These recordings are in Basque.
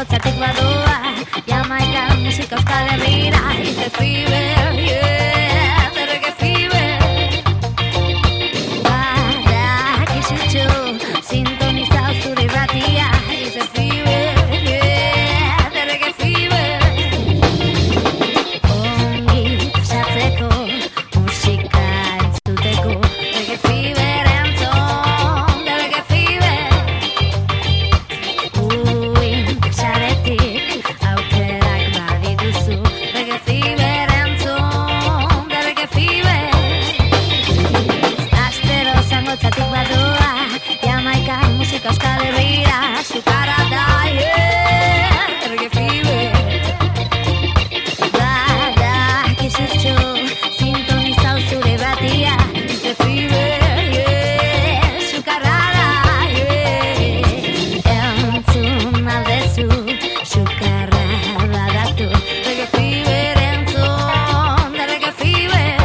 Zangotzatik badoa Jamaika musika Euskal Herrira Is the fever, yeah, the reggae fever Badakizutxo Sintonizau zure irratia Is the fever, yeah, the reggae fever Ongi pasatzeko musika entzuteko Reggae fever entzun, the reggae fever Saretik aukerak badituzu Reggae fever entzun, the reggae fever Astero Zangotzatik badoa Jamaika musika Euskal Herrira Zukara da, yeah, reggae fever Badakizutxo sintonizau zure irratia Is the fever, yeah, zukarra da, yeah Entzun aldezu, zukarra badatu Reggae fever entzun, the reggae fever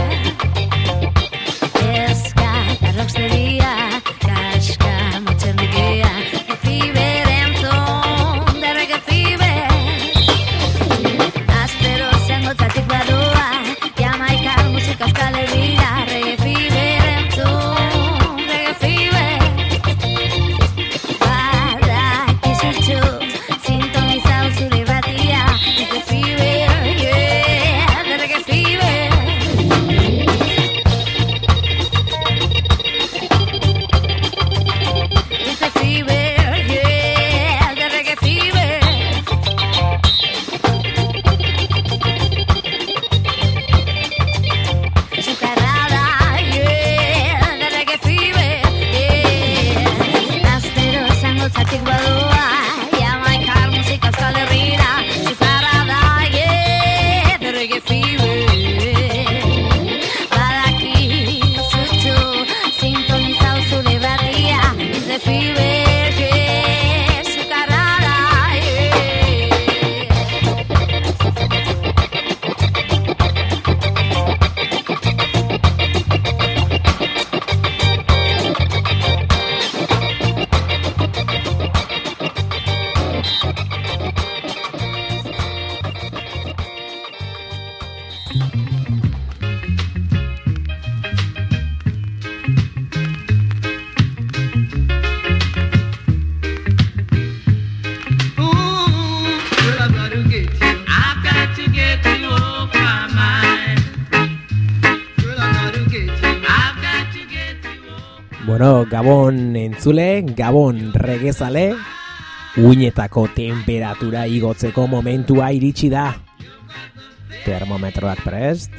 Eska eta rocksteria, kaska motxerrikia Reggae fever entzun, the reggae fever Astero Zangotzatik badoa Jamaika musika Euskal Herrira Reggae fever entzun, reggae fever Badakizutxo sintonizau zure irratia Is the fever, yeah, the reggae fever Is the fever, yeah, the reggae fever Zukarrada, yeah, the reggae fever, yeah Astero Zangotzatik badoa Jamaika musika Euskal Herrira Zukarrada, yeah, the reggae fever Badakizutxo sintonizau zure irratia Is the fever, yeah, zukarrada, yeah Bueno, Gabon entzule, Gabon regezale, uinetako temperatura igotzeko momentua iritsi da. Termometroak prest.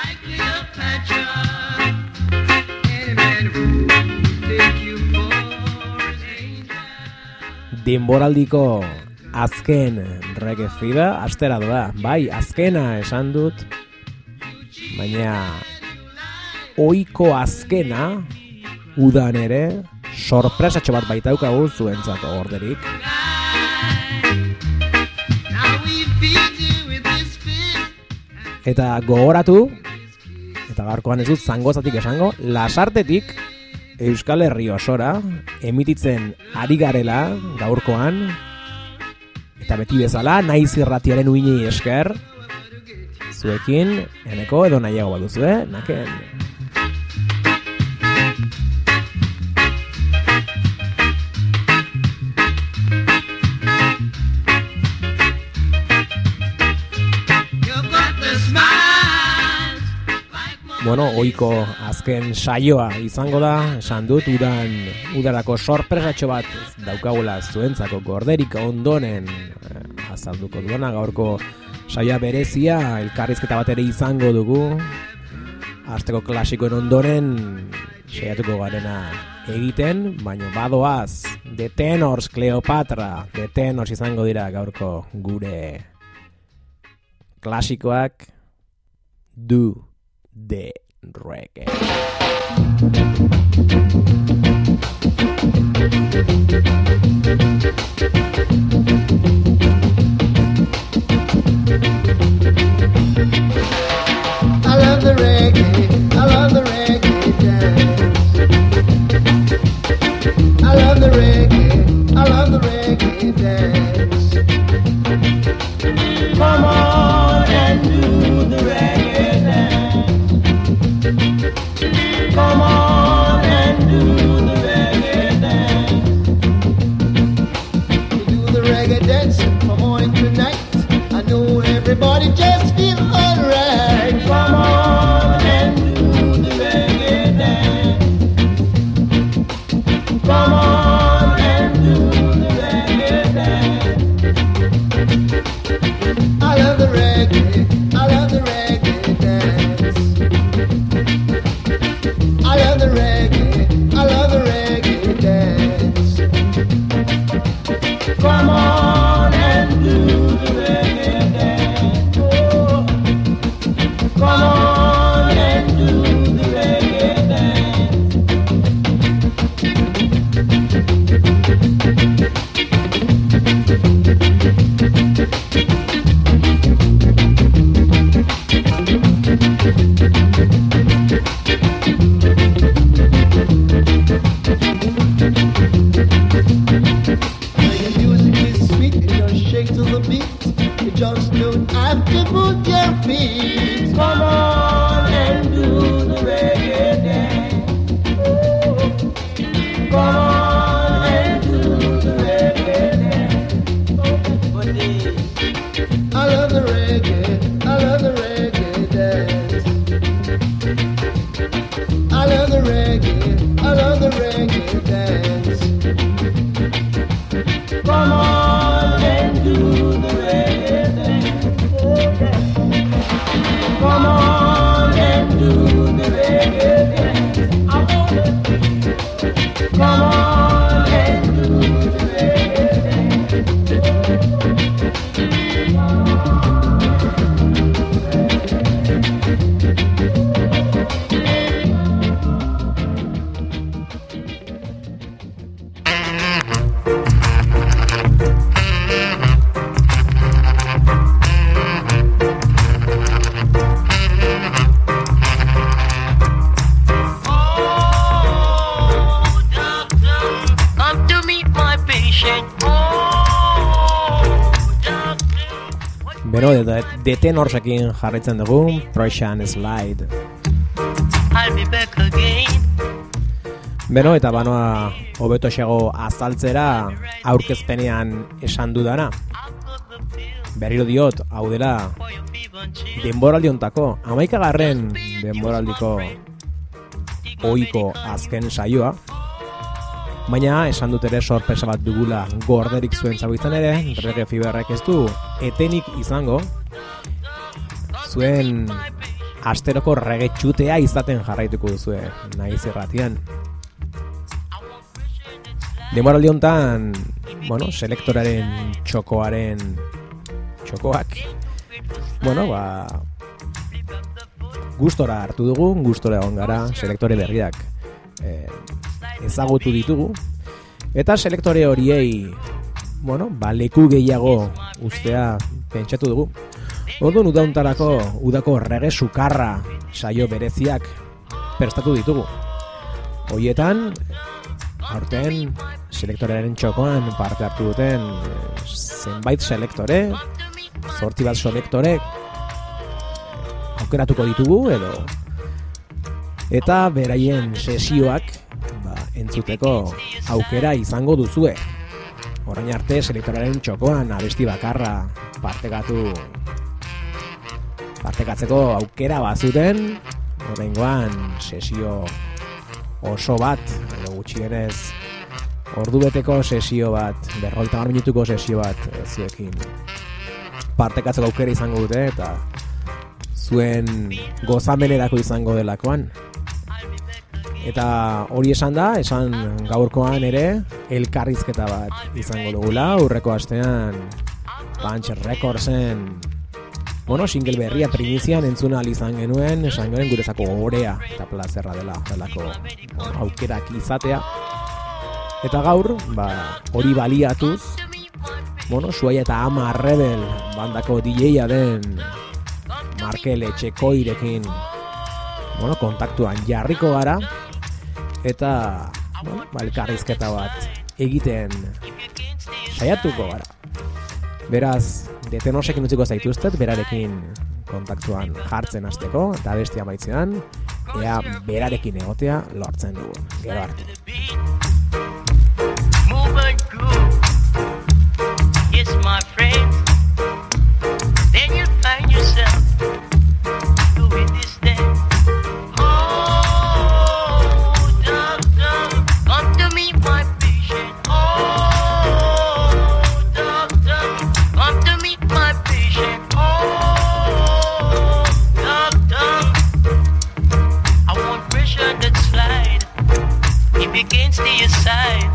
Denboraldiko azken reggae fever astera doa. Bai, azkena esan dut, baina ohiko azkena udan ere sorpresatxo bat baitaukagu zuentzat orderik. Eta gogoratu, eta gaurkoan ez dut Zangotzatik esango, Lasartetik Euskal Herri osora emititzen ari garela gaurkoan, eta beti bezala naiz irratiaren uinei esker, zuekin eneko edo nahiago baduzue, naken. Bueno, ohiko azken saioa izango da, esan dut, udarako sorpresatxo bat daukagula zuentzako gorderik ondonen azalduko duena, gaurko saioa berezia, elkarrizketa bat ere izango dugu, asteko klasikoen ondoren saiatuko garena egiten, baina badoaz, The Tenors, Cleopatra, The Tenors izango dira gaurko gure klasikoak, Do the reggae. I love the reggae, I love the reggae dance. I love the reggae, I love the reggae dance. Come on and do the reggae dance. Come on and do the reggae dance. We do the reggae dance from morning to night. I know everybody just feel alright. Come on and do the reggae dance. Come on and do the reggae dance. I love the reggae, I love the reggae dance. I love the reggae, I love the reggae dance. Come on and do the reggae dance. Oh. Come on and do the reggae dance. Reggae music is sweet, it just shake to the beat. You just don't have to put your feet. Come on and do the reggae dance. Ooh. Come on and do the reggae dance. I love the reggae, I love the reggae dance. I love the reggae, I love the reggae dance. Come on and do the reggae dance. Come on and do the reggae dance. I want it. Come on and do the reggae Beno, de tenorsekin jarraitzen dugu, Prussian Slide. I'll be back again. Beno, eta banoa hobeto xego azaltzera aurkezpenean esan dudana. Berriro diot, hau dela denboraldi ontako, 11. denboraldiko ohiko azken saioa. Baina esan dut ere sorpresa bat dugula gorderik zuen zagoizten ere, Reggae Feverrek ez du etenik izango zuen asteroko reggae txutea izaten jarraituko duzue naiz irratian. Denboraldi hontan, bueno, selektoraren txokoak, bueno, gustora hartu dugu, gustora egon gara, selektore berriak ezagutu ditugu, eta selektore horiei, bueno, leku gehiago ustea pentsatu dugu. Orduan udako reggae sukarra saio bereziak prestatu ditugu. Horietan, aurten selektorearen txokoan parte hartu duten zenbait selektore, 8 bat selektore aukeratuko ditugu eta beraien sesioak entzuteko aukera izango duzue. Orain arte selektoraren txokoan abesti bakarra partekatzeko aukera bazuten, oraingoan sesio oso bat, edo gutxienez ordubeteko sesio bat, 50 minutuko sesio bat zuekin partekatzeko aukera izango dute, eta zuen gozamenerako izango delakoan. Eta hori esan gaurkoan ere elkarrizketa bat izango dugula. Aurreko astean Punch Recordsen single berria primizian entzuna izan genuen, esan genuen gurezako orea eta plazerra delako aukerak izatea. Eta gaur, hori baliatuz, Suaia eta Ama Rebel bandako DJ-a den Markel Etxekoirekin kontaktuan jarriko gara, eta elkarrizketa bat egiten saiatuko gara. Beraz, detenosekin utziko zaituztet, berarekin kontaktuan jartzen hasteko eta beste amaitzean, ea berarekin egotea lortzen dugun. Gero arte. Move and groove. Yes, my friends. Then you'll find yourself doing this thing. Oh, doctor, come to me, my patient. Oh, doctor, come to me, my patient. Oh, doctor, I want pressure that slide. It begins to your side.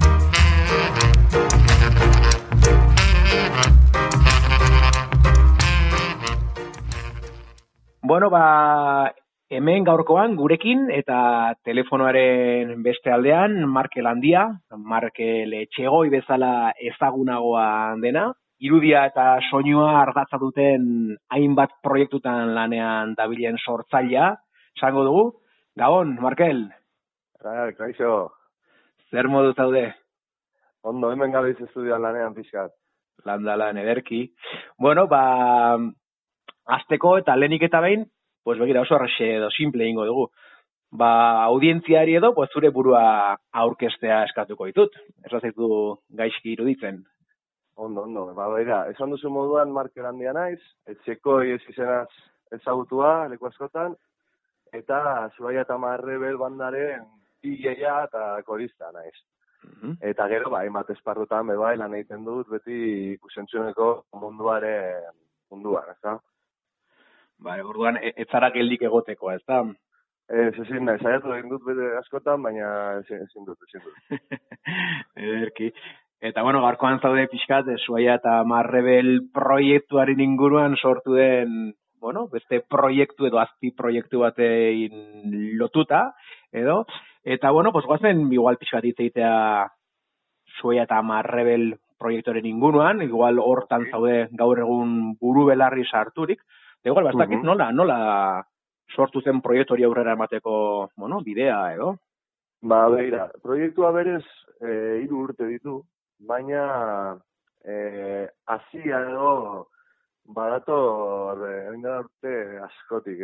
Bueno, hemen gaurkoan gurekin eta telefonoaren beste aldean Markel Handia, Markel Etxegoi bezala ezagunagoa dena, irudia eta soinua ardatza duten hainbat proiektutan lanean dabilen sortzailea, esango dugu. Gabon, Markel. Kaixo. Zer modu zaude? Ondo, hemen gabiz estudioan lanean pixkat. Landalan ederki. Bueno, azteko eta lehenik eta behin, pues begira oso arrexe edo simple ingo dugu. Audientziari edo, pues zure burua aurkestea eskatuko ditut. Ez zaitu gaizki iruditzen. Ondo. Begira, esan duzu moduan Markel Handia naiz, Etxekoi ez izenaz ezagutua, leku askotan, eta Zuaia eta Marrebel bandaren DJ-a eta korista naiz. Eta gero, hainbat esparrutan lan egiten dut, beti ikusentzuneko munduan, ezta? Orduan, ez zara geldik egoteko, ezta? Ezin nahi, saiatu egin dut bete askotan, baina ezin dut. Ederki. Eta, gaurkoan zaude pixkat, Zuaia eta Marrebel proiektuaren inguruan sortu den, beste proiektu edo azpi proiektu batein lotuta, edo, eta, goazen, igual pixkat itzeitea Zuaia eta Marrebel proiektuaren inguruan, igual hortan zaude gaur egun buru belarri sarturik, eta igual, bastakit nola sortu zen proiektu hori aurrera emateko, bidea, edo? Begira, proiektua berez 3 urte ditu, baina hasia edo badator urte askotik.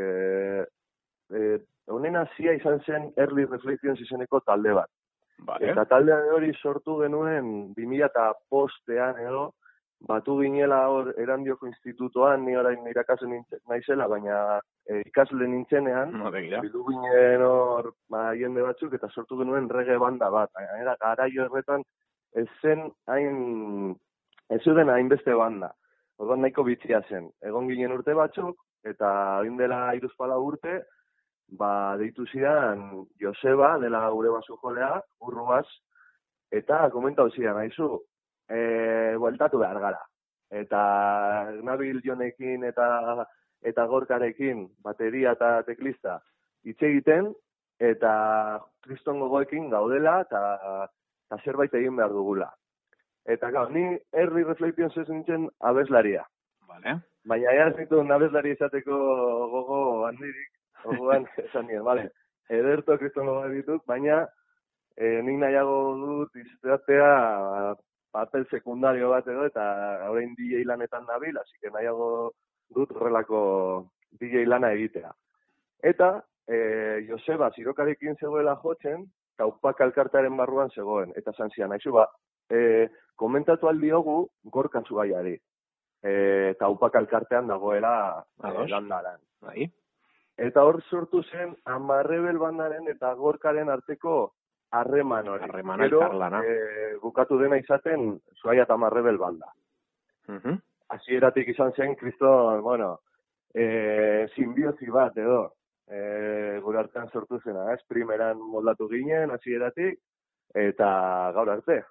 Honen hasia izan zen Early Reflections izeneko talde bat. Vale. Eta talde hori sortu genuen 2005ean edo, batu ginela hor Erandioko institutoan, ni orain irakasle naizela, baina ikasle nintzenean, bildu ginen hor jende batzuk, eta sortu genuen reggae banda bat. Garaio erretan ez zuden hainbeste banda. Orduan nahiko bitxia zen. Egon ginen urte batzuk, eta egin dela 3-4 urte, deitu zidan Joseba, dela gure basujolea, Urrubaz, eta komentau zidan, haizu, bueltatu behar gara. Eta Nabil Jonekin eta Gorkarekin, bateria eta teklista, hitz egiten, eta Kriston Gogoekin gaudela, eta zerbait egin behar dugula. Eta ni Early Reflections ez nintzen abeslaria. Vale. Baina ez nituen abeslaria izateko gogo handirik, orduan esan nien, vale. Ederto Kriston Gogoa ditut, baina nik nahiago dut izatea papel sekundario bat edo, eta orain DJ lanetan nabil, así que nahiago dut horrelako DJ lana egitea. Eta Joseba Zirokarekin zegoela jotzen, Taupak alkartearen barruan zegoen, eta zantzian, haizu komentatu aldiogu Gorka Zugaiari. Taupak alkartean dagoela landaran. Eta hor sortu zen Marrebel bandaren eta Gorkaren arteko harreman hori. Harremana elkarlana. Bukatu dena izaten Zuaia eta Marrebel banda. Hasieratik izan zen Kriston, simbiosi bat edo. Gure artean sortu zena, primeran moldatu ginen, hasieratik, eta gaur arte.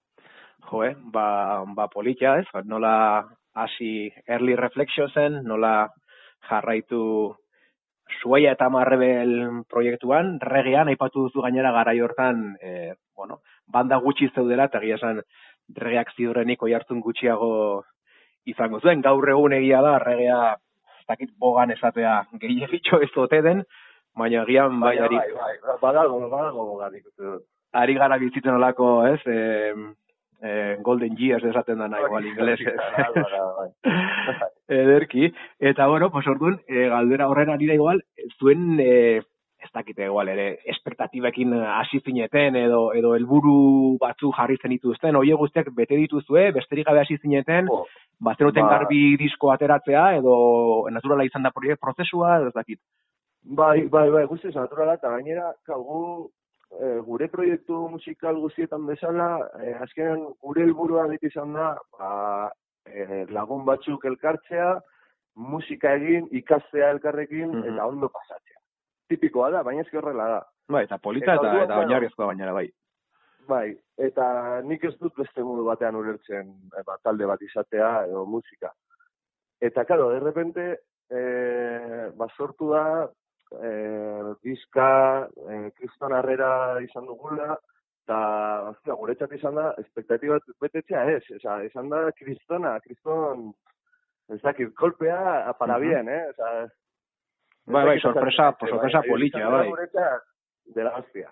Politia, ez? Nola hasi Early Reflectionsen, nola jarraitu Zuaia eta Marrebel proiektuan, reggaean, aipatu duzu gainera garai hortan, banda gutxi zeudela, eta egia esan reggaeak ziurrenik oihartzun gutxiago izango zuen. Gaur egun egia da, reggaea ez dakit bogan esatea gehiagitxo ez ote den, baina egian badago bogarik. Ari gara bizitzen olako, ez? golden years esaten dana igual ingelesez. Bai. Ederki. Eta, bueno, pues orduan, galdera horren ari da igual, zuen, ez dakite igual ere, espektatibekin hasi zineten edo helburu batzu jarri zenituzten, hoie guztiak bete dituzue, besterik gabe hasi zineten, bazenuten garbi disko ateratzea edo naturala izan da prozesua, edo ez dakit. Bai, guztiz naturala, eta gainera, gu gure proiektu musikal guztietan bezala, azkenean gure helburua beti izan da, lagun batzuk elkartzea, musika egin, ikastea elkarrekin, eta ondo pasatzea. Tipikoa da, baina ezki horrela da. Bai, eta polita eta oinarrizkoa bainara, bai. Bai, eta nik ez dut beste modu batean ulertzen talde bat izatea edo musika. Eta, claro, de repente, sortu da, diska, kriston harrera izan dugula, eta guretzat izan da, espektatiba betetzea ez, izan da kriston, ez dakit, kolpea para bien, Bai, sorpresa polita, bai. Guretzat, dela gaztia.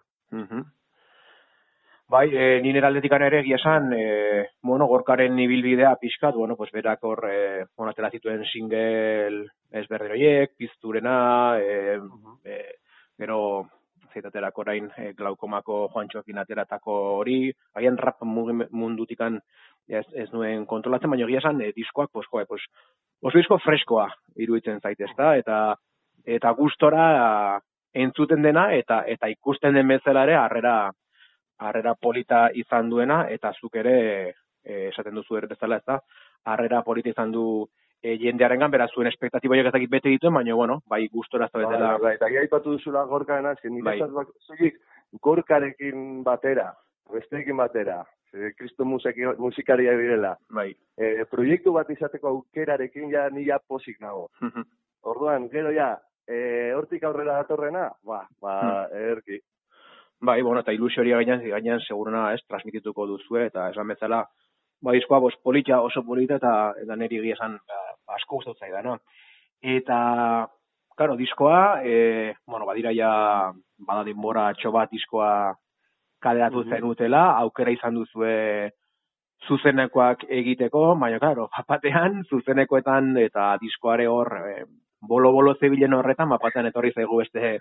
Bai, ni nire aldetikan ere esan, gorkaren ibilbidea pixkat, pues berak hor, atera zituen single ezberderoiek, pizturena, gero zeitaterak orain glaukomako Juantxoekin ateratako hori, haien rap mundutikan ez nuen kontrolatzen, baina egia esan diskoak, oso disko freskoa iruditzen zaitezta, eta gustora entzuten dena, eta ikusten den bezala ere harrera polita izan duena, eta zuk ere, esaten duzu ere bezala, ez da, harrera polita izan du jendearengan, beraz zuen espektatiba ez dakit bete dituen, baina, bai, gustora ez da betela. Bai, eta aipatu duzula gorkarena, nire gorkarekin batera, besteekin batera, Kristo musikaria direla. Bai. Proiektu bat izateko aukerarekin nila posik nago. Orduan, gero hortik aurrera datorrena, ederki. Bai, eta ilusio hori gainean seguruna transmitituko duzue, eta esan bezala, diskoa oso polita, eta niri egia esan asko gustatzen zaidana. Eta, claro, diskoa, badira bada denbora atxo bat diskoa kaleratu zenutela, aukera izan duzue zuzenekoak egiteko, baina, claro, batean, zuzenekoetan eta diskoare hor, bolo-bolo zebilen horretan, batean etorri zaigu beste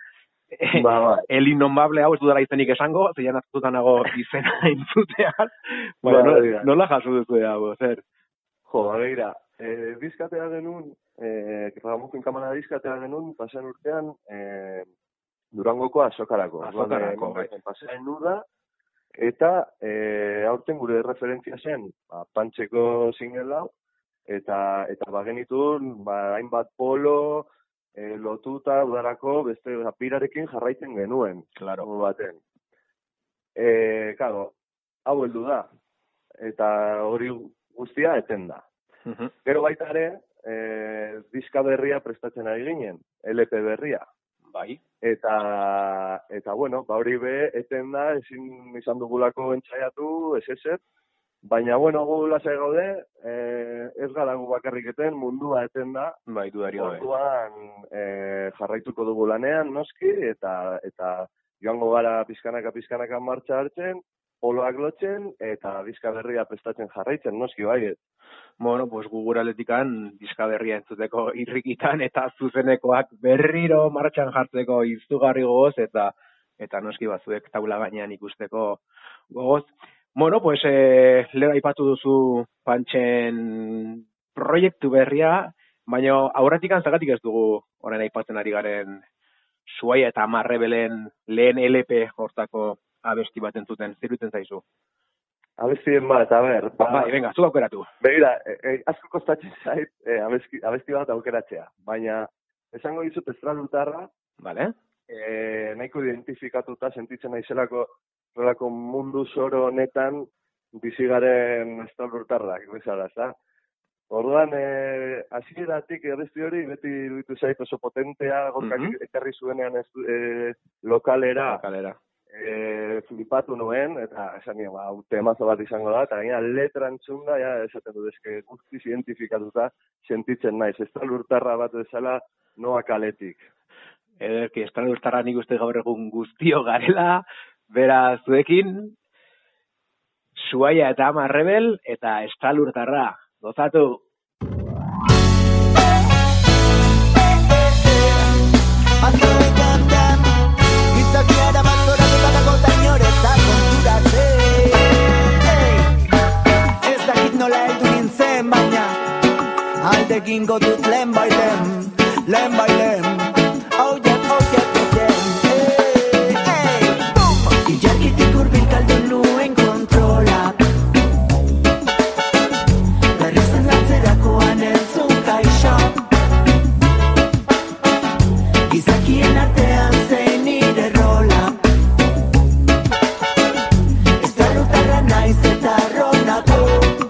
el innomable hau ez dudala izenik esango, zeian aztutan nago izena entzutean, nola jaso duzu hau, zer? Begira, dizkatea genuen, Ramukin kamana dizkatea genuen, pasen urtean, Durangoko azokarako. Bai. Pasen nuda, eta aurten gure referentzia zen, Pantxeko singela, eta bagenitun, hainbat polo, lotuta udarako beste pirarekin jarraitzen genuen. Claro. Baten. Claro, hau heldu da. Eta hori guztia eten da. Gero baita ere, diska berria prestatzen ari ginen, LP berria. Bai. Eta hori eten da, ezin izan dugulako entzaiatu, ez. Baina, gu lasai gaude, ez gara gu bakarriketen, mundua eten da. Bai, dudari gabe. Orduan jarraituko dugu lanean, noski, eta joango gara pizkanaka martxa hartzen, poloak lotzen, eta diska berria prestatzen jarraitzen, noski, bai. Gugura aletikan diska berria entzuteko irrikitan, eta zuzenekoak berriro martxan jartzeko izugarri gogoz, eta noski batzuek taula gainean ikusteko gogoz. Lero aipatu duzu Pantxen proiektu berria, baina aurretik zagatik ez dugu orain aipatzen ari garen Zuaia eta Marrebelen lehen LP hortako abesti bat entzuten, ziruten zaizu? Abestien bat, Bai, venga, zu aukeratu. Begira, asko kostatzen zait abesti bat aukeratzea, baina esango dizut estralutarra, Vale. Nahiko identifikatuta sentitzen naizelako relako mundu zoro honetan bizigaren estralutarrak, bezala, ezta? Orduan, hasieratik abesti hori beti iruditu zait oso potentea, gorkak ekarri zuenean lokalera. Flipatu nuen, eta esan nien, temazo bat izango da, eta gaina letra entzunda, esaten dut, guztiz identifikatuta sentitzen naiz, estralurtarra bat bezala noa kaletik. Ederki, estralurtarra nik uste gaur egun guztio garela, bera zuekin, Suaia eta Ama Rebel eta Estralurtarra. Gozatu! Gizakiara bat zoratutako tainore eta konturatzen. Ez dakit nola heldu nintzen, baina alde egingo dut lehen bailen. Oh yeah, oh yeah. Ilargitik hurbil galdu nuen kontrola. Berrizen lantzerakoan entzun kaixo. Gizakien artean zein nire rola. Estralutarra naiz eta ronago.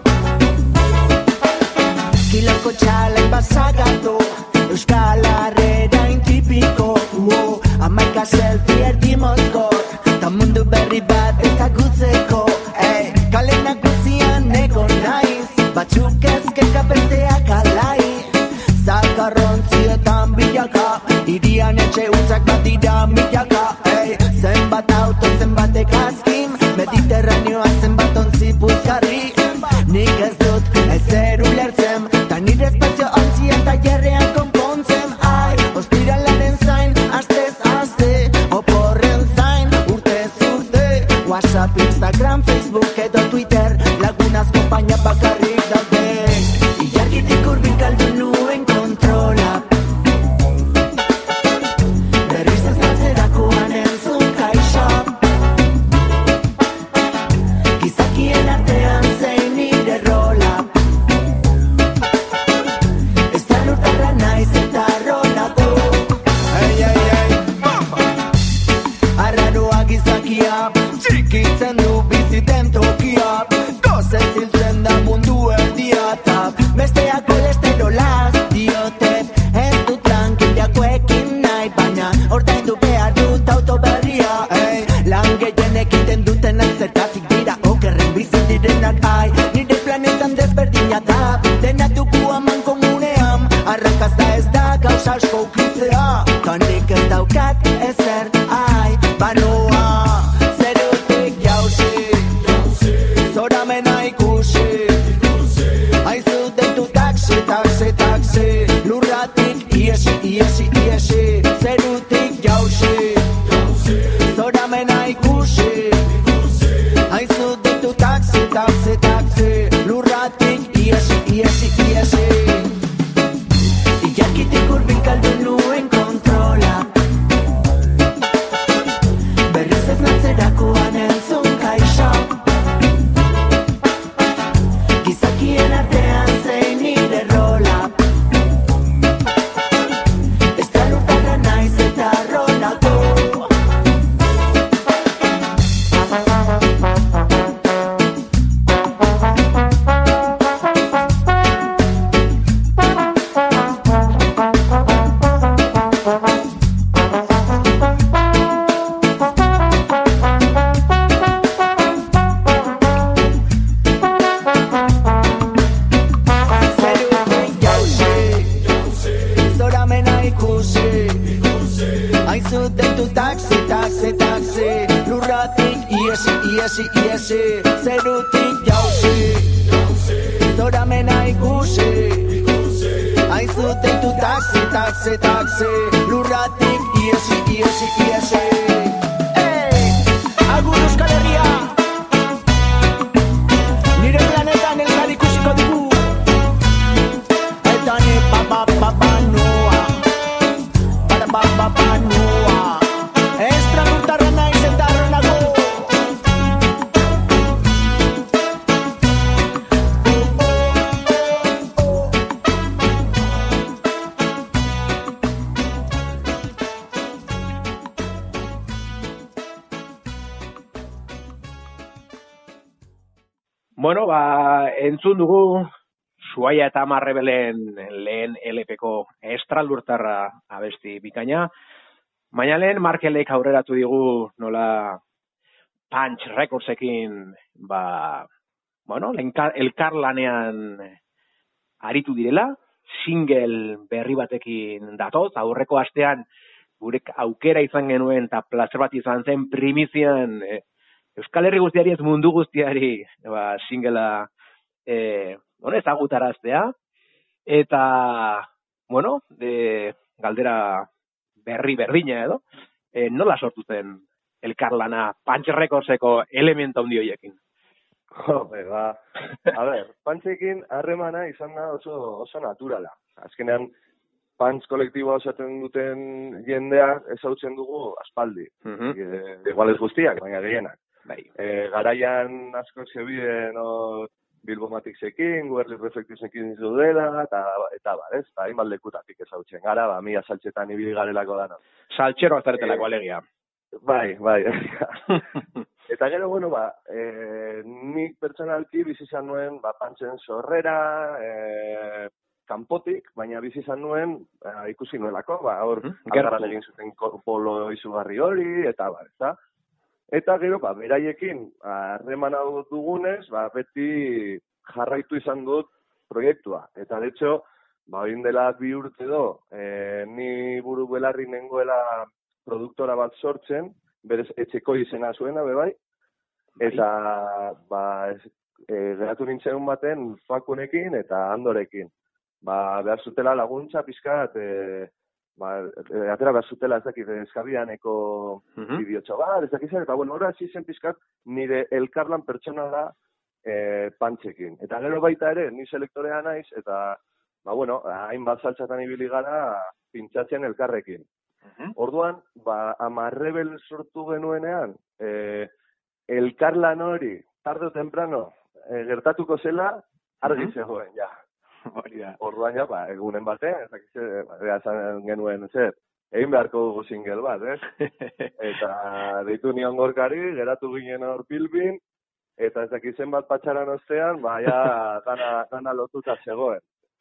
Kiloko txalen basagatu, Euskal Herrera intipiko. Amaika selfie erdi mozkor, ta mundu berri bat ezagutzeko. Kale nagusian egon naiz, batzuk ezkeka besteak alai. Zakarrontzietan bilaka, irian etxe utzak bat dira milaka. Zenbat auto, zenbat egazkin, Mediterraneoa zenbat ontzi puzgarri. Nik ez dut ezer ulertzen, ta nire espazio ontzia eta jerrean konpontzen. Ostiralaren zain, astez aste, oporren zain, urtez urte. WhatsApp, Instagram, Facebook edo Twitter, lagunaz konpaina bakarrik daude. Ilargitik hurbil galdu nuen kontrola. Berriz ez lantzerakoan entzun kaixo. Gizakien artean zein nire rola. Estralurtarra naiz eta ronago. Arraroa gizakia, txikitzen du biziten tokia. Dozen ziltzen da mundu erdia eta besteak kolesterolaz diote. Ez dut langileakoekin nahi, baina ordaindu behar dut autoberria. Lan gehien ekiten dutenak zergatik dira okerren bizi direnak. Nire planetan desberdina da, dena dugu aman komunean. Arrakazta ez da gauza asko ukitzea, kanik ez daukat ezer, banoa. Zerutik jauzi, zoramena ikusi. Aizu deitu taxi, lurratik iesi. Zerutik jauzi, zoramena ikusi. Aizu deitu taxi, lurratik iesi. Ilargitik hurbil galdu nuen kontrola. Berriz ez lantzerakoan entzun kaixo. Gizakien artean zein nire rola. Estralurtarra naiz eta ronago. Zerutik jauzi, zoramena ikusi. Aizu deitu taxi, lurratik iesi. Zerutik jauzi, zoramena ikusi. Aizu deitu taxi, lurratik iesi. Agur Euskal Herria, nire planetan elkar ikusiko dugu. Eta ni noa, para noa. Estralurtarra naiz eta ronago. Bueno, entzun dugu Suaia eta Ama Rebelen lehen LPko Estralurtarra abesti bikaina. Baina lehen Markelek aurreratu digu nola Punch Recordsekin elkarlanean aritu direla, single berri batekin datoz, aurreko astean gure aukera izan genuen eta plazer bat izan zen primizian Euskal Herri guztiari ez mundu guztiari singela ezagutaraztea eta bueno, galdera berdina edo nola sortu zen elkarlana Punch Recordseko elemento handi horiekin? A ber, Punchekin harremana izan da oso naturala. Azkenean, Punch kolektiboa osatzen duten jendeak ezautzen dugu aspaldi. Igual ez guztiak, baina gehienak. Garaian asko zebiden Bilbomaticsekin, Guerli Reflectivesekin zudela, eta bar, ez? Hainbat lekutatik ezautzen gara, mila saltxetan ibili garelako dano. Saltxero azaretelako alegia. Bai. Eta gero, bueno, nik pertsonalki bizi izan nuen, Punchen sorrera, kanpotik, baina bizi izan nuen ikusi nuelako, hor algarran egin zuten polo izugarri hori, eta bar, ezta? Eta gero, beraiekin harreman hau dugunez, beti jarraitu izan dut proiektua. Eta, de hecho, oin dela 2 urte ni buru belarri nengoela produktora bat sortzen, berez etxeko izena zuena, bai. Eta, geratu nintzen baten Fakunekin eta Andorekin. Behar zutela laguntza pizkat, atera behar zutela ez dakit eskabianeko bideotxo bat, ez dakit zen, eta bueno, hori zen pizkat nire elkarlan pertsonala Punchekin. Eta gero baita ere, ni selektorea naiz, eta, hainbat saltxatan ibili gara pintxatzen elkarrekin. Orduan, Amarrebel sortu genuenean, elkarlan hori, tarde o temprano, gertatuko zela, argi zegoen, ja. Orduan, egunen batean, esan genuen, egin beharko dugu single bat, Eta deitu nion Gorkari, geratu ginen hor Bilbin, eta ez dakizen bat patxaran ostean, dana lotuta zegoen.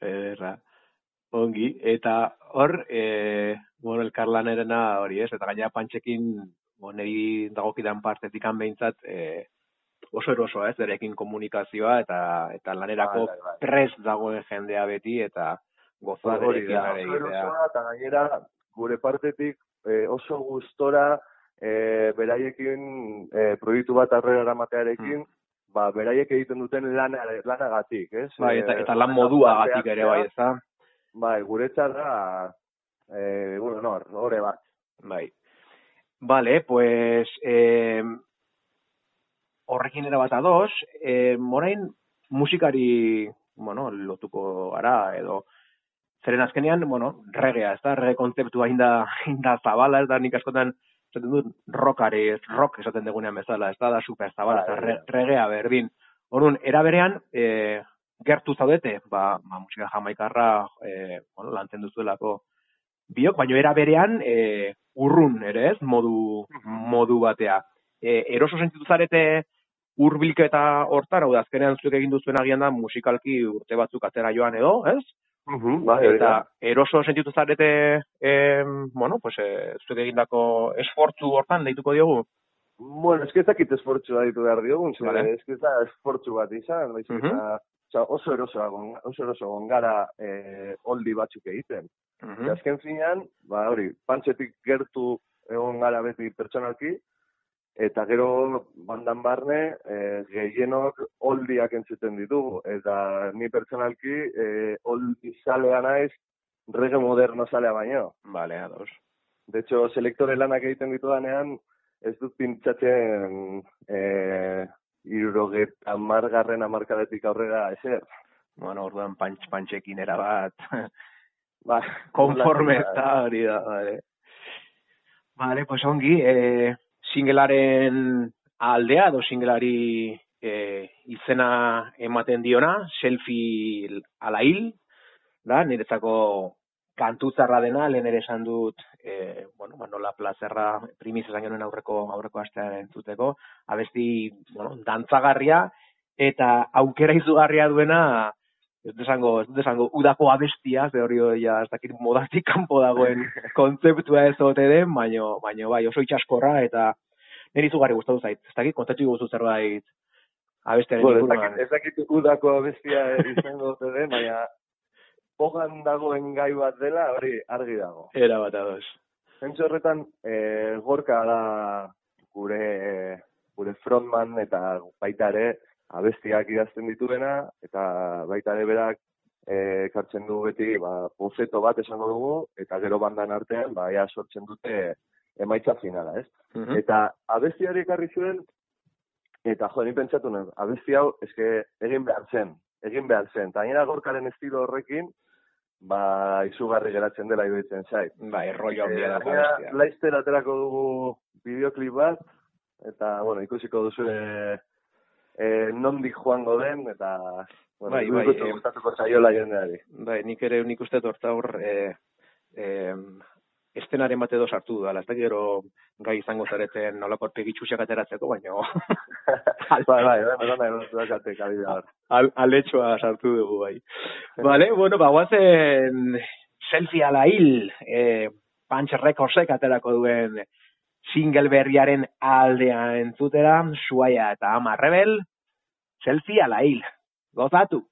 Ongi, eta hor, elkarlanerena hori ez, eta gaina Punchekin, niri dagokidan partetikan behintzat, oso erosoa ez, derekin komunikazioa, eta lanerako prest dagoen jendea beti, eta gozoa derekin ere egitea. Eta gainera, gure partetik oso gustora, beraiekin proiektu bat arrera eramatearekin, beraiek egiten duten lanagatik, ez? Eta lan moduagatik ere bai, ez da? Guretzat da, hore bat. Vale, pues, horrekin erabat ados, morain musikari, lotuko gara, edo, zeren azkenean, regea, ez da, rege kontzeptua inda zabala, ez da, nik askotan, esaten dut, rock esaten degunean bezala, ez da super zabala, regea berdin. Orduan, era berean, gertu zaudete, musika jamaikarra lantzen duzuelako biok, baina era berean urrun ere ez, modu batea. Eroso sentitu zarete hurbilketa hortan, hau da, azkenean zuek egin duzuen agian da musikalki urte batzuk atzera joan edo, ez? Eta eroso sentitu zarete, zuek egindako esfortzu hortan deituko diogu? Bueno, ez dakit esfortzua ditu behar diogun, ez da esfortzu bat izan, oso eroso gara oldi batzuk egiten. Azken finean, Punchetik gertu egon gara beti pertsonalki, eta gero bandan barne gehienok oldiak entzuten ditugu, eta ni pertsonalki oldi zalea naiz, reggae moderno zalea baino. Vale, ados. De hecho, selektore lanak egiten ditudanean, ez dut pintzatzen 70 hamarkadetik aurrera ezer. Bueno, orduan Punchekin erabat konforme eta hori da, vale. Vale, pues ongi, singelaren aldea, edo singelari izena ematen diona, selfie ala hil, da, niretzako kantuzarra dena, lehen ere esan dut, nola plazerra primiz esan genuen aurreko astean entzuteko, abesti, dantzagarria, eta aukera izugarria duena, ez dut esango udako abestia, ze hori ez dakit modatik kanpo dagoen kontzeptua ez ote den, baina bai, oso itxaskorra, eta niri izugarri gustatu zait. Ez dakit, kontatu guzu zerbait abestiaren inguruan. Ez dakit udako abestia izango ote den, baina pogan dagoen gai bat dela, hori argi dago. Era bat ados. Zentzu horretan, Gorka da gure gure frontman eta baita ere abestiak idazten dituena, eta baita ere berak ekartzen du beti bozeto bat esango dugu, eta gero bandan artean ea sortzen dute emaitza finala, ez? Eta abestiari ekarri zuen, eta ni pentsatu nuen, abesti hau eske egin behar zen, eta gainera Gorkaren estilo horrekin, izugarri geratzen dela iruditzen zait. Errollo handia da abestia. Laizter aterako dugu bideoklip bat, eta, ikusiko duzu nondik joango den, eta, gustatuko zaiola jendeari. Nik uste torta hor, estenaren bat edo sartu dudala, ez da gero gai izango zareten nolako pegitxusiak ateratzeko, baina aletxoa sartu dugu bai. Bale, guazen Selfie ala hil, Punch Recordsek aterako duen single berriaren aldea entzutera, Suaia eta Ama Rebel, Selfie ala hil, gozatu!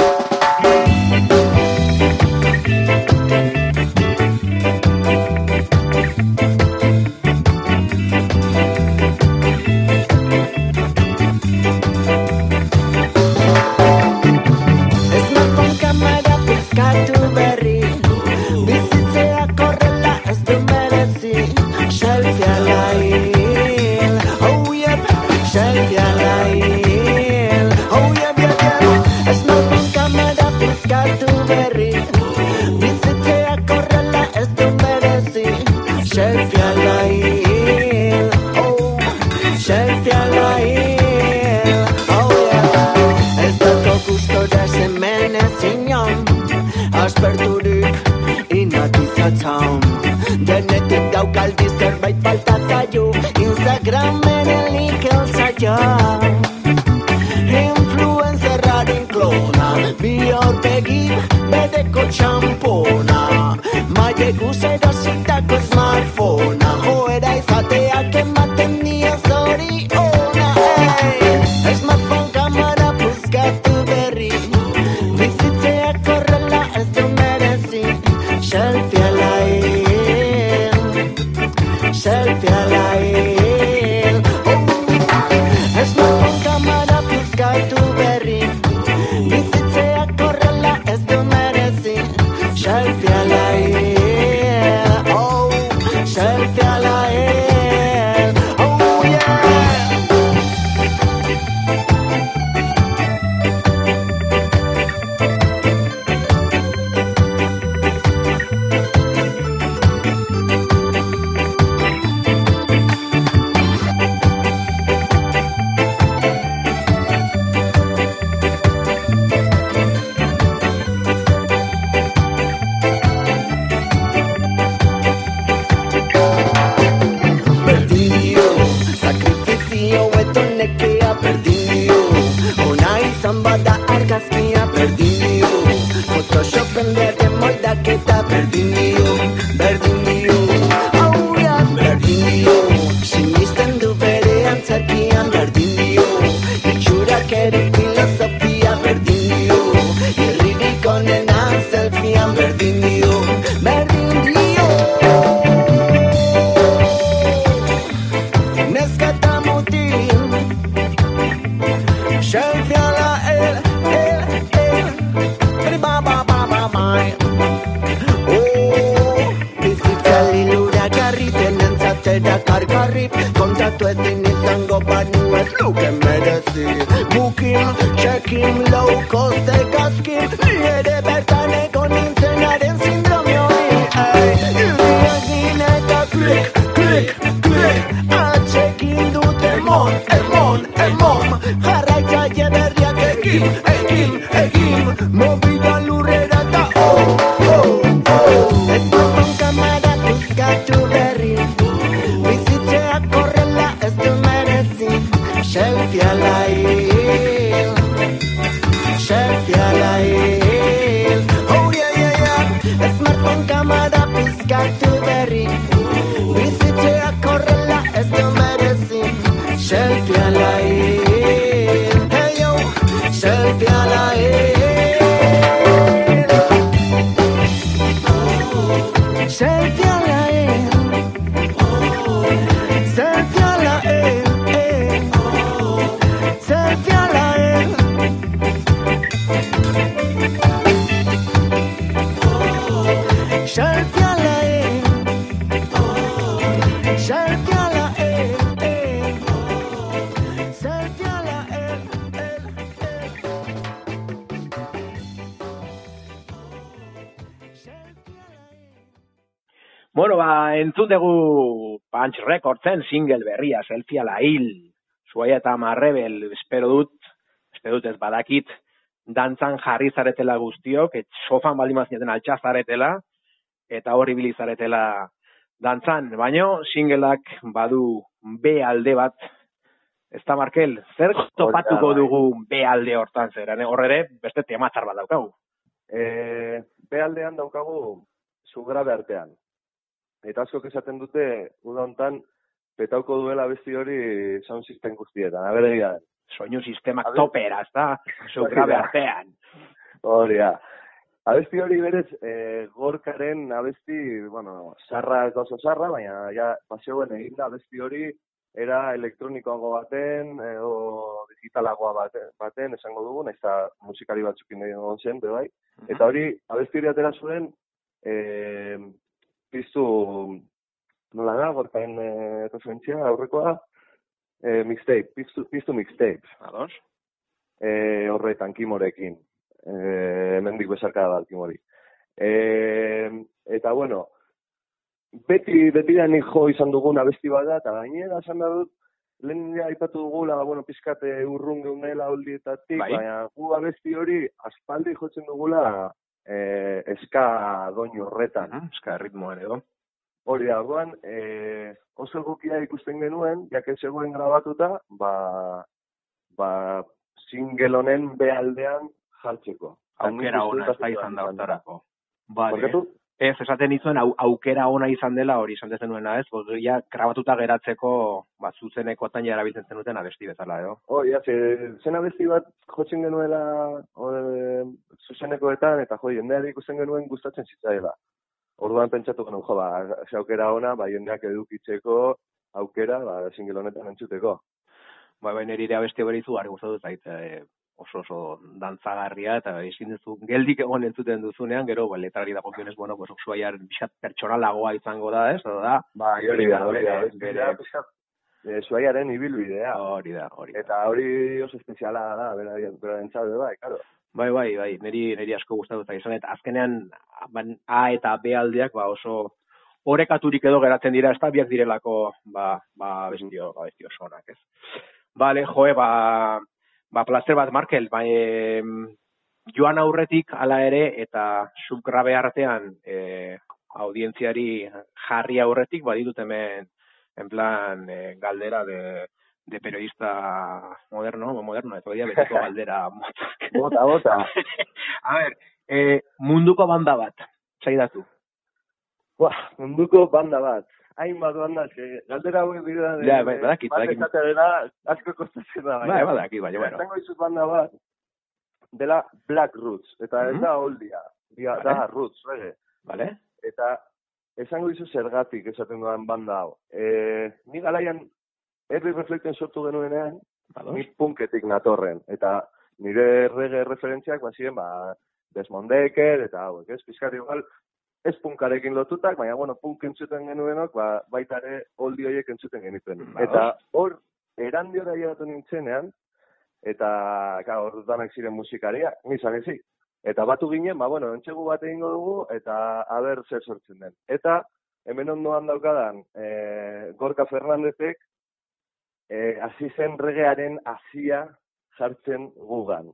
Asperturik inatizatzen Denetik daukaldi zerbait falta zaio Instagramen elik elzaio Influencerraren klona Bi aurpegi bedeko txampona Maiegu zerositako smartphonea Joera izateak ematen nia zori ona Smartphone kamera puzkatu berri Bizitzeak horrela ez du merezi Selfie ala hil Selfie ala hil Smartphone kamera puzkatu berri Bizitzeak horrela ez du merezi Selfie ala hil Selfie ala hil Oh yeah Bada argazkia berdin dio Photoshopen berde moldaketa berdin dio berdin dio Sinisten du bere antzerkian berdin dio Itxurak ere filosofia berdin dio Irririk onena selfiean berdin dio Neskata mutil Selfie ala karkarrip Kontatu ezin izango banu ez luke merezi Bukin, check-in, low cost egazkin Ni ere bertan ego nintzenaren sindrome hori Irriagin eta klik Atxekin dut emon Jarraitzaile berriak egin Movida lurrera eta Ez dut kamara puzkatu berri Bizitzeak horrela ez du merezi Selfie ala hil Oh yeah Smartphone kamara puzkatu berri Bizitzeak horrela ez du merezi Selfie ala hil Hey yo, selfie ala hil Selfie ala hil Selfie ala hil Selfie a la selfie a la selfie a la Bueno, entzun dugu Punch Recordsen single berria, Selfie a la hil. Zuaia eta Marrebel, espero dut ez badakit, dantzan jarri zaretela guztiok, sofan baldin mazineten altxa zaretela, eta hor ibili zaretela dantzan. Baino, singleak badu B alde bat. Ez da, Markel, zer topatuko dugu B alde hortan zeran? Hor ere, beste tematzar bat daukagu. B aldean daukagu sugrabe artean. Eta askok esaten dute, uda hontan, petauko duela abesti hori sound system guztietan. A ber, egia. Soinu sistemak topera, ez da? Sugrabe artean. Hori da. Abesti hori berez, gorkaren abesti, bueno, sarra ez da oso sarra, baina ja, paseoen egin da abesti hori, era elektronikoago baten, edo digitalagoa baten, esango dugu, nahiz eta musikari batzukin egon zen, bai. Eta hori, abesti hori atera zuen, piztu, nola da, gorkaren referentzia, aurrekoa, mixtape, piztu mixtape. Ados? Horretan, Kimorekin. Mendik bezarka da Kimori. Eta bueno, beti da nik jo izan dugun abesti bat da, eta gainera esan da dut, lehen aipatu dugula, bueno, pizkate urrun geunela oldietatik, baina gu abesti hori aspaldi jotzen dugula eska doinu horretan. Eska ritmoan edo. Hori da, orduan, oso egokia ikusten genuen, jake zegoen grabatuta, single honen behaldean jartzeko. Aukera ona ez da izan da hortarako. Barkatu? Ez, esaten izuen, aukera ona izan dela hori izan dezenuena, ez? Ja, grabatuta geratzeko, zuzenekoetan ja erabiltzen zenuten abesti bezala, edo? Ja, zen abesti bat jotzen genuela zuzenekoetan, eta jendeari ikusten genuen gustatzen zitzaela. Orduan pentsatu genuen, aukera ona, jendeak edukitzeko aukera, single honetan entzuteko. Nire abesti hori izugarri gustatu zait, oso dantzagarria, eta ezin duzu, geldik egon entzuten duzunean, gero, letrari dagokionez, Ushuaiar pixat pertsonalagoa izango da, ez? Hori da. Ushuaiaren ibilbidea. Hori da. Eta hori oso espeziala da, berarentzat, karo. Bai, niri asko gustatu eta izan, eta azkenean A eta B aldeak oso orekaturik edo geratzen dira, ez da biak direlako abesti oso onak, ez? Bale, plazer bat, Markel, joan aurretik ala ere eta subgrabe artean audientziari jarri aurretik, baditut hemen, en plan, galdera de periodista moderno, ez odia betiko galdera motak. Bota. A ber, munduko banda bat, zaidatu. Munduko banda bat. Hainbat banda, galdera hori dira... Badakit. Asko kostatzen da. Badakit, baina, bueno. Zango izut banda bat, dela Black Roots, eta ez da oldia, da Roots, rege. Vale. Eta esango izut zergatik esaten dudan banda hau. Ni galaian Herri Reflekten sortu genuenean, ni punketik natorren, eta nire rege referentziak ziren, Desmond Dekker, eta hauek, ez, pizkari igual, ez punkarekin lotutak, baina, punk entzuten genuenok, baita ere oldi horiek entzuten genituen. Eta hor, erandiora llegatu nintzenean, eta, hor danak ziren musikariak, nizan ezik. Eta batu ginen, entxegu bat egingo dugu, eta aber zer sortzen den. Eta, hemen ondoan daukadan, Gorka Fernandezek, hasi zen regearen hasia jartzen gugan.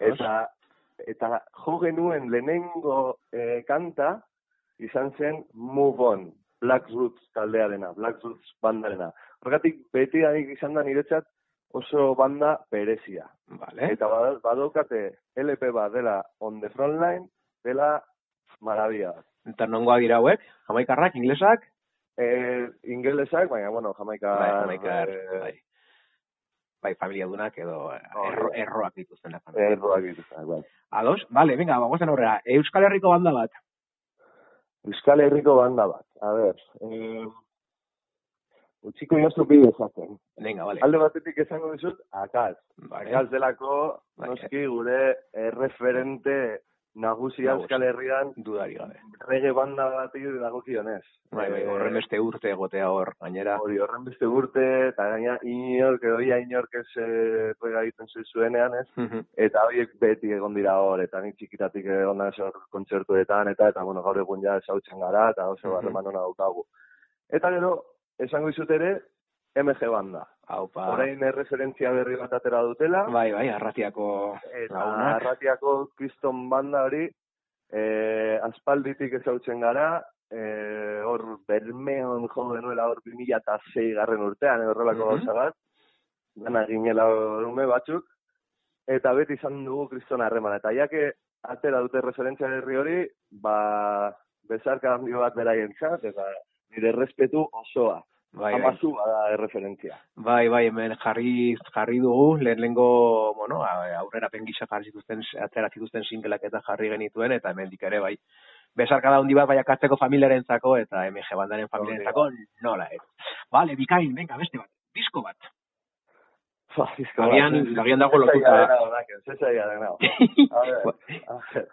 Eta jo genuen lehenengo kanta, izan zen Move On, Black Roots taldearena, Black Roots bandarena. Horregatik, beti izan da niretzat oso banda berezia. Vale. Eta badaukate LP bat dela On the Front Line, dela marabia. Eta nongoa dira hauek? Jamaikarrak, inglesak? Ingelesak, baina, Jamaikar, bai, familia dunak edo erroak dituztenak. Erroak dituztenak, bai. Ados? Vale, venga, bagozen aurrera. Euskal Herriko banda bat? Euskal Herriko banda bat. A ber, utziko inozu bide esaten. Venga, vale. Alde batetik esango dizut, Akaz. Vale. Akaz delako, noski gure referente nagusia Euskal Herrian Dudari gabe. reggae banda bati dagokionez. Bai, horren beste urte egotea hor, gainera. Hori, horren beste urte, eta gaina inork ez pega egiten zuenean, ez? Eta horiek beti egon dira hor, eta nik txikitatik egon da kontzertuetan, eta bueno, gaur egun ja esautzen gara, eta oso harreman hona daukagu. Eta gero, esango izut ere, MG banda. Aupa. Orain erreferentzia berri bat atera dutela. Bai, Arratiako eta lagunak. Arratiako kriston banda hori, aspalditik ezautzen gara, hor Bermeon jo genuela hor 2006 garren urtean, horrelako gauza bat, dana ginela ume batzuk, eta beti izan dugu kriston harremana. Eta jake atera dute referentzia berri hori, bezarka handio bat beraientzat, eta nire respetu osoa. Bai, Amazu da referentzia. Bai, hemen jarri dugu, lehenengo, bueno, aurrerapen gisa atera zituzten singleak eta jarri genituen, eta hemendik ere, bai, besarkada handi bat baiakatzeko familiarentzako, eta MG bandaren familiarentzako, nola, Vale, bikain, venga, beste bat, disko bat. Agian dago lotuta. Zesaia da, nao. A ver.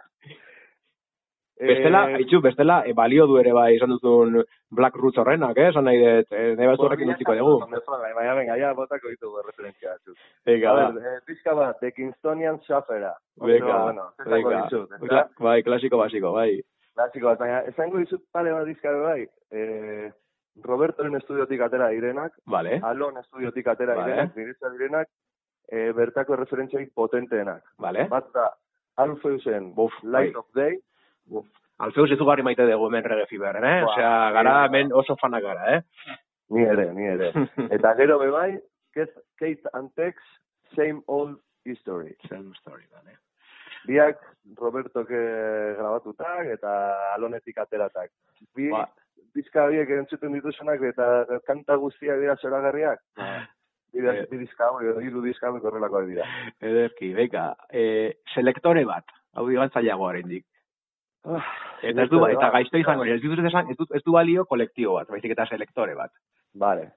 Bestela, balio du ere bai, esan duzun Black Roots horrenak, esan nahi dut, nahi bat horrekin utziko dugu. Baina, venga, ja, botako ditugu referentzia batzuk. Venga, Diska bat, The Kingstonian Shufflera. Venga, bai, klasiko basiko, bai. Klasiko bat, baina, esango dizut pale bat diska bai, Robertoren estudiotik atera direnak, vale. Alon estudiotik atera direnak, direza direnak, bertako referentziaik potenteenak. Vale. Bat da, Alfeusen Light of Day. Alfeus izugarri maite dugu hemen Reggae Fever, Osea, gara hemen oso fanak gara, Ni ere. Eta gero bebai, Kate and Tex, Same Old History. Same Story, vale. Biak Robertok grabatutak eta Alonetik ateratak. Diska horiek entzuten dituzunak eta kanta guztiak dira zoragarriak. Hiru diska horrelakoak dira. Ederki, beka, selektore bat, hau digan zailago harendik. Eta eta gaizto izango, ez du balio kolektibo bat, baizik eta selektore bat. Vale.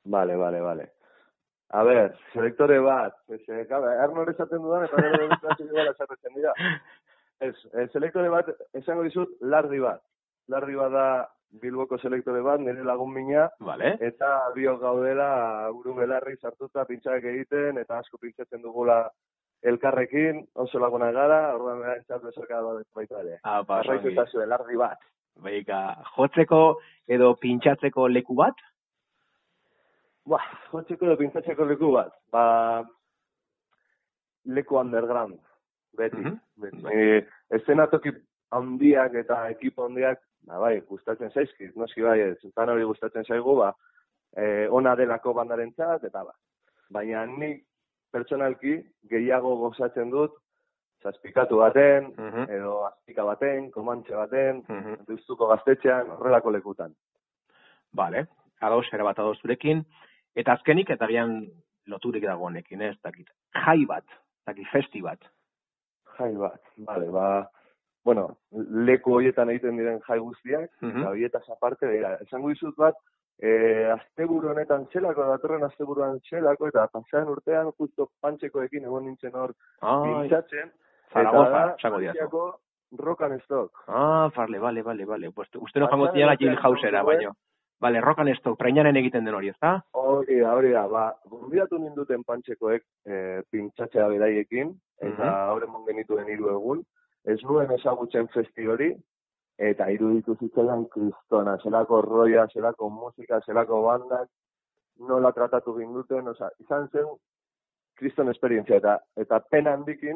A ver, selektore bat, Arnold esaten dudan, eta gero esaten dira. Selektore bat, esango dizut, lardi bat. Lardi bat da Bilboko selektore bat, nire lagun mina, eta biok gaudela buru belarri sartuta pintxak egiten, eta asko pintxatzen dugula elkarrekin, oso laguna gara, orduan gara entzat bezarkada bat baita ere. Arraizu eta zuen, lardi bat. Baika, jotzeko edo pintxatzeko leku bat? Jotzeko edo pintxatzeko leku bat. Leku underground, beti. Eszenatoki handiak eta ekipo handiak, gustatzen zaizkit, noski bai, zuntan hori gustatzen zaigu, ona delako bandarentzat, eta baina nik pertsonalki gehiago gozatzen dut, zazpikatu baten, edo azpika baten, komantxe baten, duztuko gaztetxean, horrelako lekutan. Vale, ere bat ados zurekin, eta azkenik, eta gian loturik dagoenekin, ez dakit, jai bat, festi bat. Jai bat, vale, bueno, leku horietan egiten diren jai guztiak, eta horietaz aparte, esango dizut bat, asteburu honetan txelako, datorren asteburuan txelako, eta pasean urtean, justo pantxekoekin egon nintzen hor pintxatzen, Zaragoza, eta Rock and Stock. Vale. Uste no jango ziala Jailhousera, baino. Vale, Rock and Stock, preñaren egiten den hori, ezta? Hori da, gonbidatu ninduten pantxekoek pintxatzea beraiekin, eta horren genituen 3 egun, ez nuen ezagutzen festi hori, eta iruditu zitzaidan kristona, zelako roia, zelako musika, zelako bandak, nola tratatu ginduten, izan zen kriston esperientzia, eta pena handikin,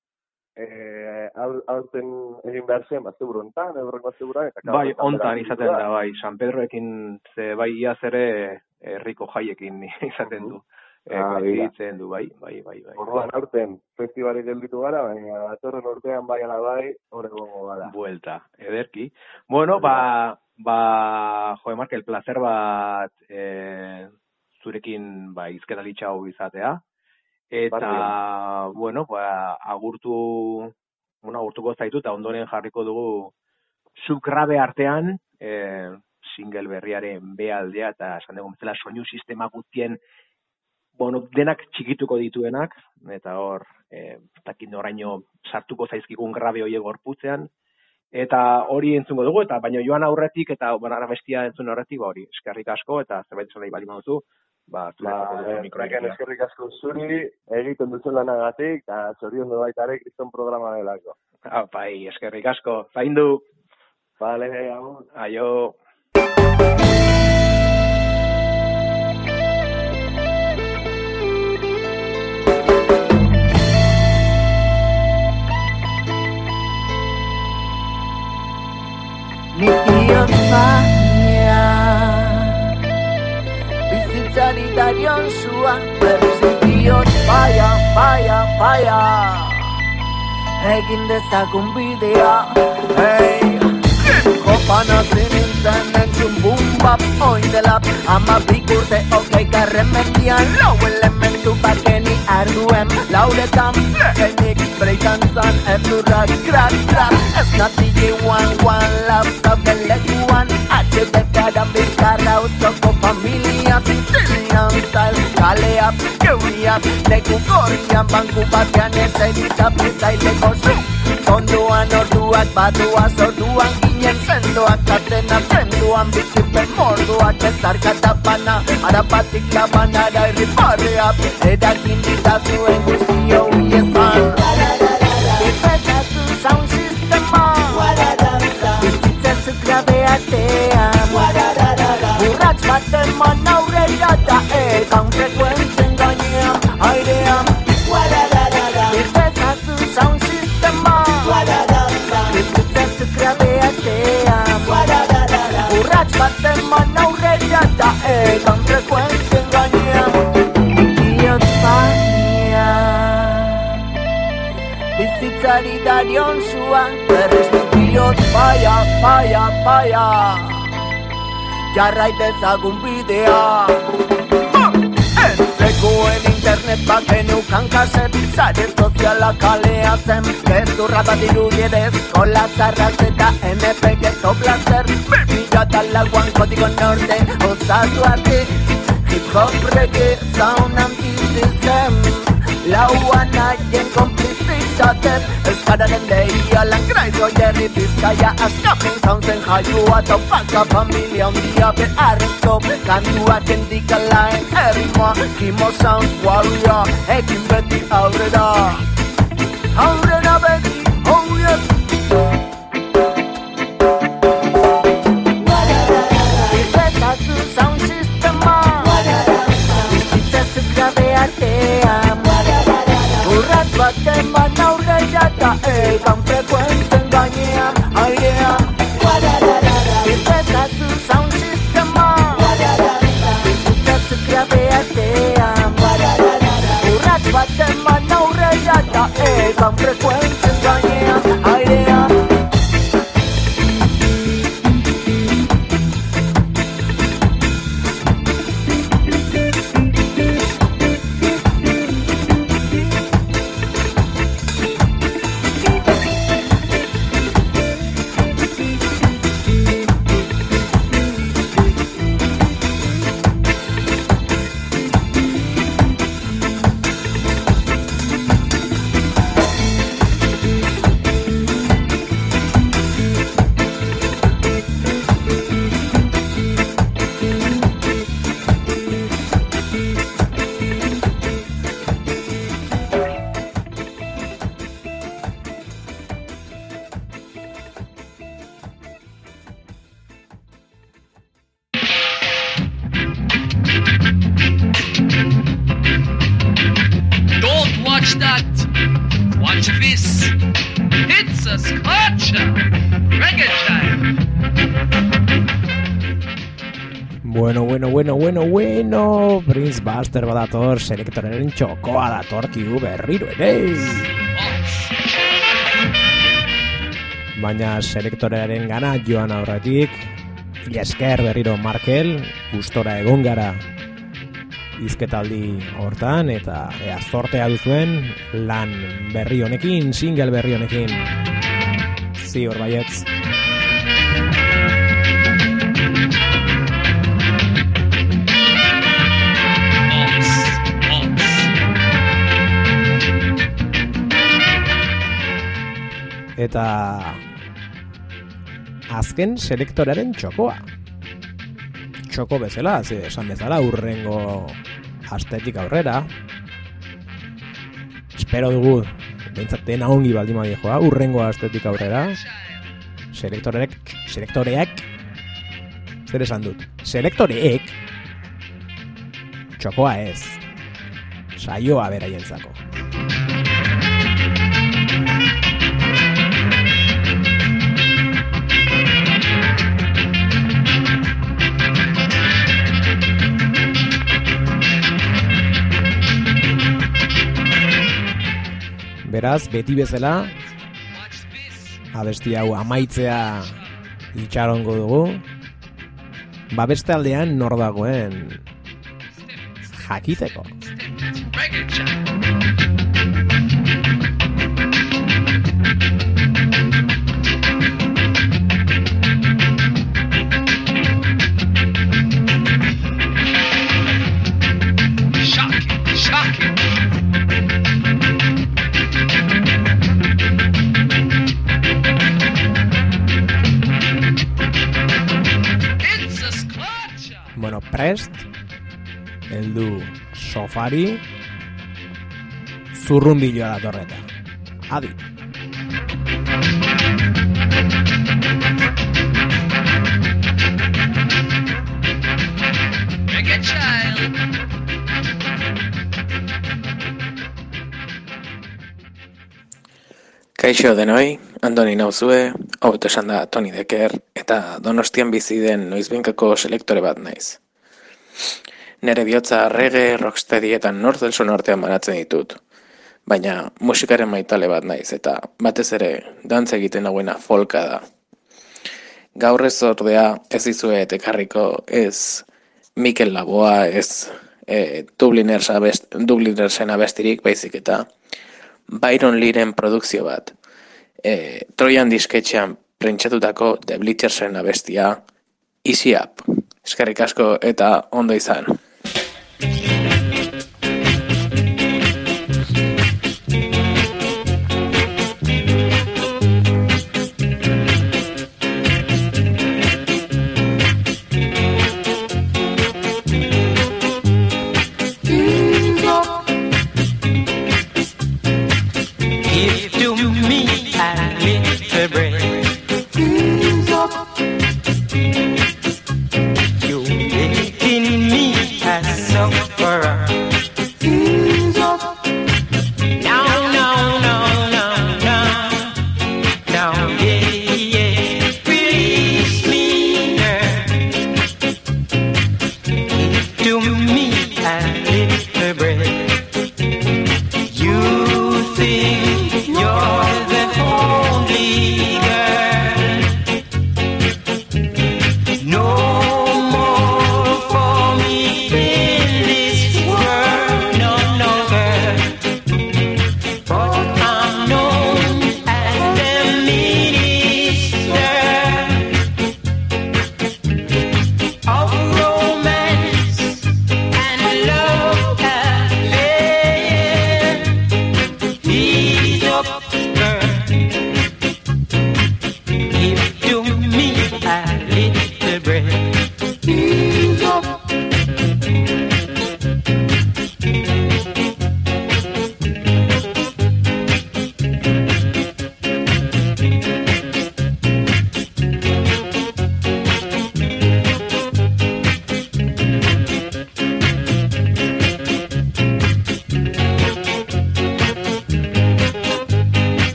aurten egin behar zen, azteburu ontan, eurreko azteburuan, eta bai, ontan izaten da, bai, San Pedroekin, bai, iaz ere herriko jaiekin izaten du. Itzen du, bai. Orduan aurten festivali gelditu gara, baina datorren urtean bai ala bai, horregongo gara. Buelta, ederki. Bueno, Mark, el placer bat zurekin izketalitxa hau izatea. Eta, agurtuko zaitu, eta ondoren jarriko dugu Subgrabe artean, single berriaren B aldea, eta esan dugu bezala soinu sistema guztien denak txikituko dituenak, eta hor, takin oraino sartuko zaizkigun grabe horiek gorputzean, eta hori entzungo dugu, eta baina joan aurretik, eta bestia entzun aurretik, hori, eskerrik asko, eta zerbait esan nahi bali maduzu, eskerrik asko zuri, egiten duzen lanagatik, eta zorion du baita ere kriston programa delako. Bai, eskerrik asko, zaindu. Vale, agur. Aio. Nik diot baina bizitzari darion zua, berriz nik diot baia egin dezagun bidea, kopan hasi nintzen entzun bumbap oindelap, ama bikurte okeikaren mendian, lau elementu bakeni arduen lauretan, lehenik breitan zan ezurrak krak, ez natili one love zauden lekuan, HDK-dan bizkarra uzoko familia, Sicilian style, kaleak, geuriak, leku gorrian, banku batean eserita prizaileko zu, onduan orduak, batuaz orduan, ginen sendoak, katena sendoan, bizipen morduak, ezarkatapana, arapatik labanara irriparreak, edakin ditazuen guztio iezan. Bizitzazu sound sistema, bizitzazu grabeatean, urratz bat eman aurrera da egan frekuentzen gainean, airean. Bizitzazu sound sistema, bizitzazu grabeatean, urratz bat eman aurrera da egan frekuentzen gainean. Diot baina bizitzari darion zua, berriz diot baia jarrai dezagun bidea. Zegoen internet baten ukan kaset, sare soziala kalea zen, gezurra bat irudiede eskola zarraz eta MPG Blaster, 2004an kodigo norte, osatu arte, hip-hop reggae, sound anti-system, lauan haien komplizitatez, eskararen lehia langraizo jerri bizkaia, askapin zauntzen jaiua, topaka familia ondia beharrezko, kantuak endikalaen erritmoa, kimo sound warrior, ekin beti aurrera beti, oh yeah. Bizitzazu sound sistema, bizitzazu grabeatean, urratz bat eman aurrera da egan frekuentzen gainean, airean. Bizitzazu sound sistema, bizitzazu grabeatean, urratz bat eman aurrera da egan frekuentzen gainean, airean. Bueno, Prince Buster badator, selektoraren txokoa datorkigu berriro ere. Baina selektorearen gana joan aurretik, esker berriro Markel, gustora egon gara izketaldi hortan, eta zortea duzuen lan berri honekin, single berri honekin. Zior baietz. Eta azken selektorearen txokoa. Txoko bezala, esan bezala, urrengo astetik aurrera. Espero dugu, behintzat dena ongi baldin badi joa, urrengo astetik aurrera. Selektoreak, zer esan dut? Selektoreek, txokoa ez, saioa beraientzako. Beraz, beti bezala, abesti hau amaitzea itxarongo dugu. Beste aldean nor dagoen jakiteko. Bueno, prest, heldu sofari, zurrunbiloa datorreta. Adi. Kaixo denoi, Andoni nauzue, hobeto esan da Toni Decker, eta Donostian bizi den noizbehinkako selektore bat naiz. Nere bihotza reggae, rocksteady eta northelson artean banatzen ditut, baina musikaren maitale bat naiz, eta batez ere dantza egiten hauena folka da. Gaur ez ordea ez dizuet ekarriko ez Mikel Laboa, ez Dublinersen abestirik baizik eta Byron Leeren produkzio bat. Trojan disketxean prentxatutako The Bleachersen abestia Easy Up. Eskerrik asko eta ondo izan.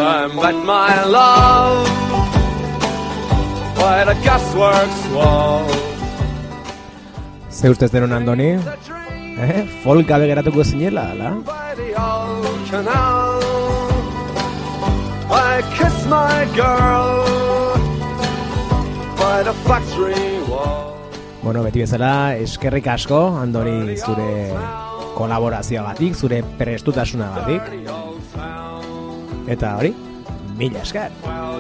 I met my love by the gasworks wall. Ze ustez denon, Andoni? Folk gabe geratuko zinela, ala? By the old canal, I kiss my girl by the factory wall. Bueno, beti bezala, eskerrik asko, Andoni, zure kolaborazioagatik, zure prestutasunagatik. Eta hori, mila esker.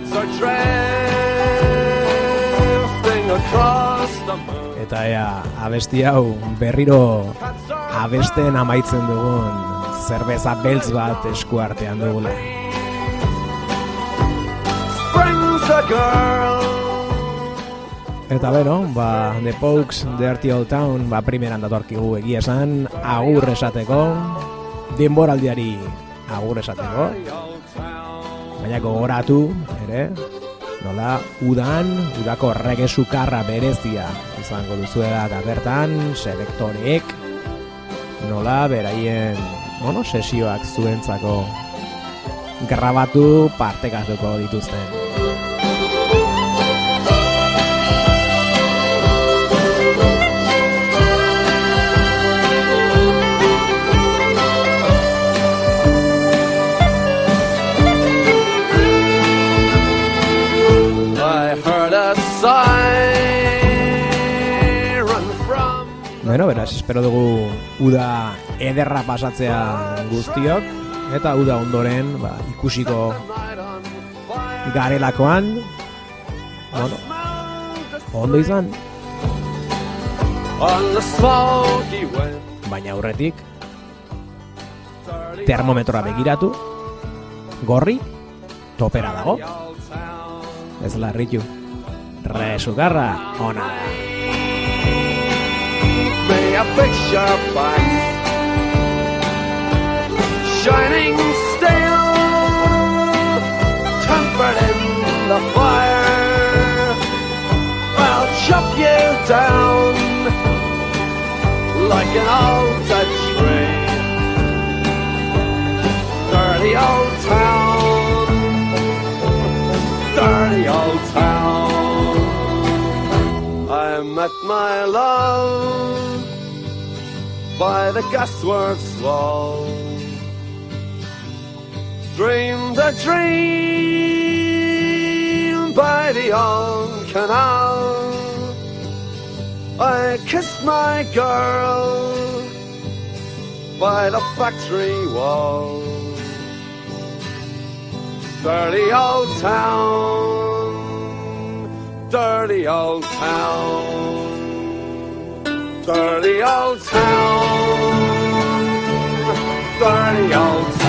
Eta ea, abesti hau berriro abesten amaitzen dugun zerbeza beltz bat esku artean dugula. Eta beno, The Pokes, Dirty Old Town, primeran datorkigu egia esan, agur esateko, denboraldiari agur esateko, baina gogoratu, ere, nola, udako reggae sukarra berezia izango duzuela eta bertan, selektoreek, nola, beraien, sesioak zuentzako grabatu partekatuko dituzten. Bueno, beraz, espero dugu uda ederra pasatzea guztiok, eta uda ondoren ikusiko garelakoan, ondo izan. Baina aurretik, termometroa begiratu, gorri, topera dago, ez larritu, resukarra ona da. May a picture back, shining steel, tempered in the fire. I'll chop you down like an old tree. Dirty old town, dirty old town. I met my love by the gasworks wall, dreamed a dream by the old canal. I kissed my girl by the factory wall. Dirty old town, dirty old town. Dirty old town, dirty old town.